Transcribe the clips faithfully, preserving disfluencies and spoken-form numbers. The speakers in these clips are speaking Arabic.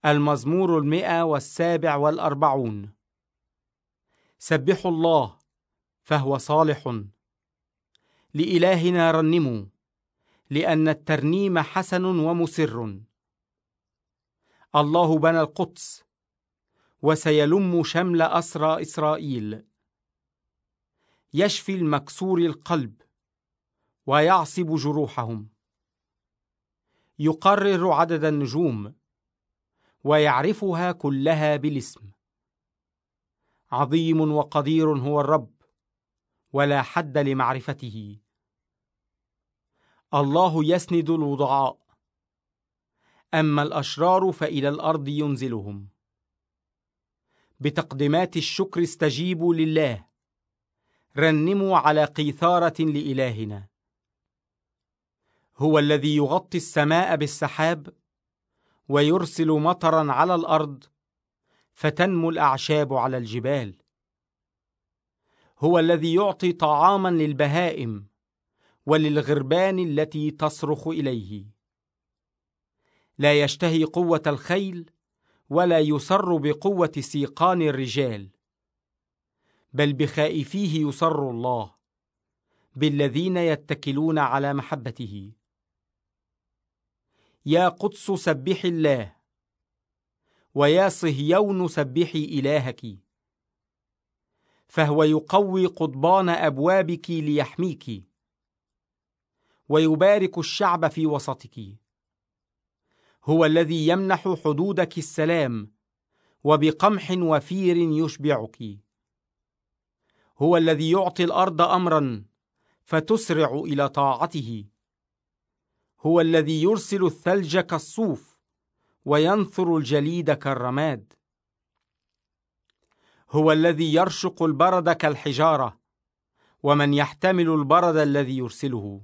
المزمور المئة والسابع والأربعون. سبحوا الله فهو صالح، لإلهنا رنموا، لأن الترنيم حسن ومسر. الله بنى القدس وسيلم شمل أسرى إسرائيل، يشفي المكسور القلب ويعصب جروحهم، يقرر عدد النجوم ويعرفها كلها بالاسم. عظيم وقدير هو الرب، ولا حد لمعرفته. الله يسند الوضعاء، أما الأشرار فإلى الأرض ينزلهم. بتقدمات الشكر استجيبوا لله، رنموا على قيثارة لإلهنا. هو الذي يغطي السماء بالسحاب، ويرسل مطرا على الأرض فتنمو الأعشاب على الجبال. هو الذي يعطي طعاما للبهائم وللغربان التي تصرخ إليه. لا يشتهي قوة الخيل ولا يسر بقوة سيقان الرجال، بل بخائفيه يسر الله، بالذين يتكلون على محبته. يا قدس سبحي الله، ويا صهيون سبحي إلهك، فهو يقوي قضبان أبوابك ليحميك، ويبارك الشعب في وسطك. هو الذي يمنح حدودك السلام، وبقمح وفير يشبعك. هو الذي يعطي الأرض أمرا فتسرع إلى طاعته. هو الذي يرسل الثلج كالصوف وينثر الجليد كالرماد. هو الذي يرشق البرد كالحجارة، ومن يحتمل البرد الذي يرسله.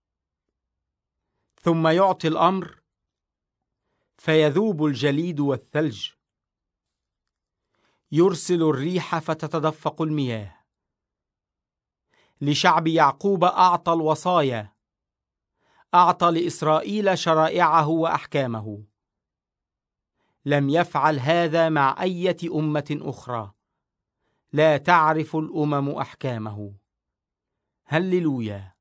ثم يعطي الأمر فيذوب الجليد والثلج. يرسل الريح فتتدفق المياه. لشعب يعقوب أعطى الوصايا، أعطى لإسرائيل شرائعه وأحكامه. لم يفعل هذا مع أية أمة أخرى، لا تعرف الأمم أحكامه. هللويا.